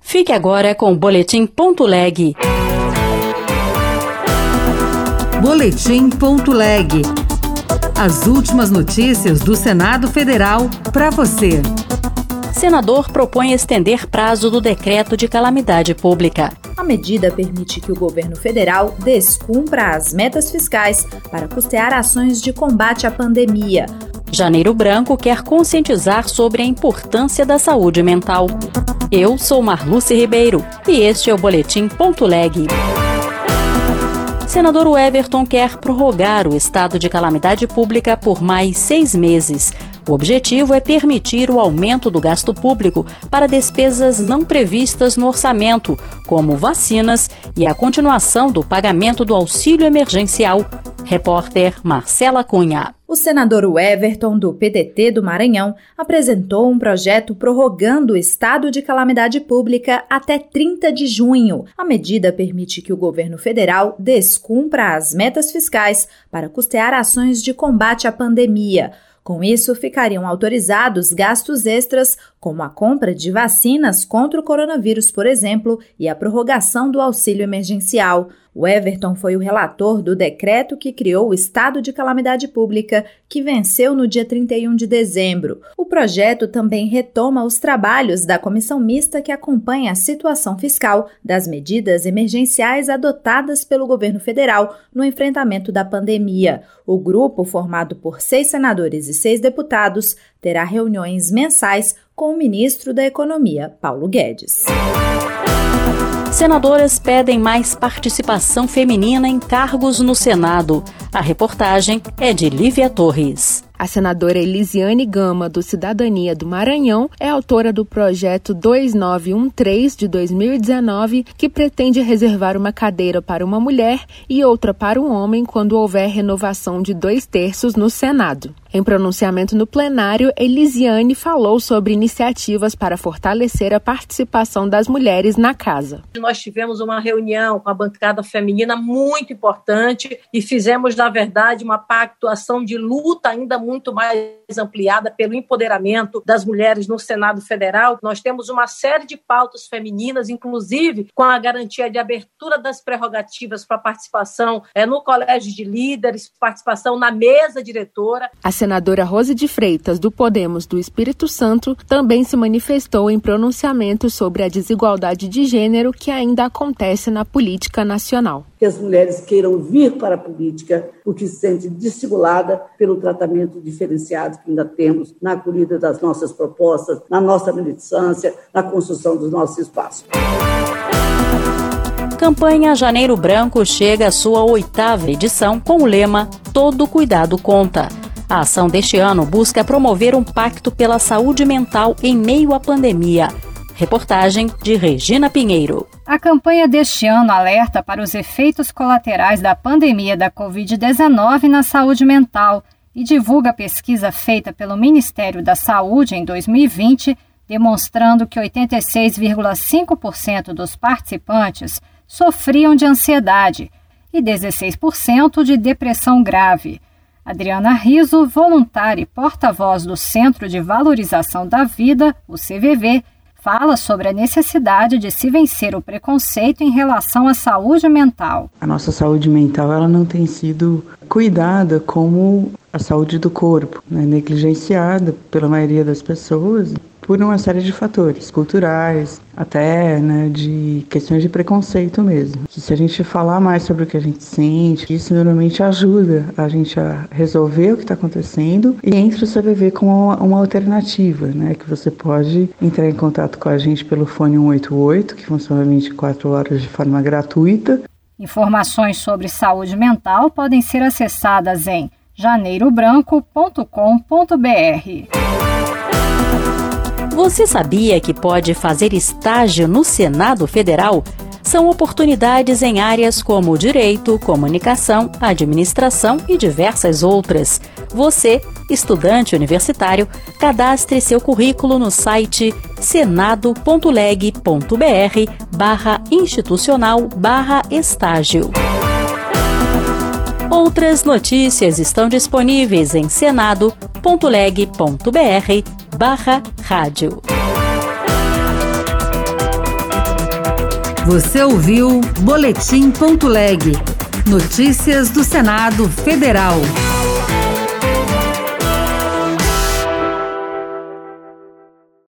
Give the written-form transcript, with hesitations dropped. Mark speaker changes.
Speaker 1: Fique agora com o Boletim.leg.
Speaker 2: Boletim.leg. As últimas notícias do Senado Federal para você.
Speaker 1: Senador propõe estender prazo do decreto de calamidade pública.
Speaker 3: A medida permite que o governo federal descumpra as metas fiscais para custear ações de combate à pandemia.
Speaker 1: Janeiro Branco quer conscientizar sobre a importância da saúde mental. Eu sou Marluce Ribeiro e este é o Boletim.leg. Senador Everton quer prorrogar o estado de calamidade pública por mais 6 meses. O objetivo é permitir o aumento do gasto público para despesas não previstas no orçamento, como vacinas e a continuação do pagamento do auxílio emergencial. Repórter Marcela Cunha.
Speaker 3: O senador Everton, do PDT do Maranhão, apresentou um projeto prorrogando o estado de calamidade pública até 30 de junho. A medida permite que o governo federal descumpra as metas fiscais para custear ações de combate à pandemia. Com isso, ficariam autorizados gastos extras, como a compra de vacinas contra o coronavírus, por exemplo, e a prorrogação do auxílio emergencial. O Everton foi o relator do decreto que criou o estado de calamidade pública, que venceu no dia 31 de dezembro. O projeto também retoma os trabalhos da comissão mista que acompanha a situação fiscal das medidas emergenciais adotadas pelo governo federal no enfrentamento da pandemia. O grupo, formado por 6 senadores e 6 deputados, terá reuniões mensais com o ministro da Economia, Paulo Guedes.
Speaker 1: Senadoras pedem mais participação feminina em cargos no Senado. A reportagem é de Lívia Torres.
Speaker 4: A senadora Elisiane Gama, do Cidadania do Maranhão, é autora do projeto 2913 de 2019, que pretende reservar uma cadeira para uma mulher e outra para um homem quando houver renovação de 2/3 no Senado. Em pronunciamento no plenário, Elisiane falou sobre iniciativas para fortalecer a participação das mulheres na casa.
Speaker 5: Nós tivemos uma reunião com a bancada feminina muito importante e fizemos, na verdade, uma pactuação de luta ainda muito mais ampliada pelo empoderamento das mulheres no Senado Federal. Nós temos uma série de pautas femininas, inclusive com a garantia de abertura das prerrogativas para participação no colégio de líderes, participação na mesa diretora.
Speaker 4: A senadora Rose de Freitas, do Podemos do Espírito Santo, também se manifestou em pronunciamento sobre a desigualdade de gênero que ainda acontece na política nacional.
Speaker 6: Que as mulheres queiram vir para a política porque se sentem desestimuladas pelo tratamento diferenciado que ainda temos na acolhida das nossas propostas, na nossa militância, na construção dos nossos espaços.
Speaker 1: Campanha Janeiro Branco chega à sua 8ª edição com o lema Todo Cuidado Conta. A ação deste ano busca promover um pacto pela saúde mental em meio à pandemia. Reportagem de Regina Pinheiro.
Speaker 7: A campanha deste ano alerta para os efeitos colaterais da pandemia da Covid-19 na saúde mental e divulga a pesquisa feita pelo Ministério da Saúde em 2020, demonstrando que 86,5% dos participantes sofriam de ansiedade e 16% de depressão grave. Adriana Riso, voluntária e porta-voz do Centro de Valorização da Vida, o CVV, fala sobre a necessidade de se vencer o preconceito em relação à saúde mental.
Speaker 8: A nossa saúde mental ela não tem sido cuidada como a saúde do corpo, né? Negligenciada pela maioria das pessoas por uma série de fatores culturais, até de questões de preconceito mesmo. Se a gente falar mais sobre o que a gente sente, isso normalmente ajuda a gente a resolver o que está acontecendo e entra o CVV como uma alternativa, né? Que você pode entrar em contato com a gente pelo fone 188, que funciona 24 horas de forma gratuita.
Speaker 7: Informações sobre saúde mental podem ser acessadas em janeirobranco.com.br.
Speaker 1: Você sabia que pode fazer estágio no Senado Federal? São oportunidades em áreas como direito, comunicação, administração e diversas outras. Você, estudante universitário, cadastre seu currículo no site senado.leg.br/institucional/estágio. Outras notícias estão disponíveis em senado.leg.br/rádio.
Speaker 2: Você ouviu Boletim.leg. Notícias do Senado Federal.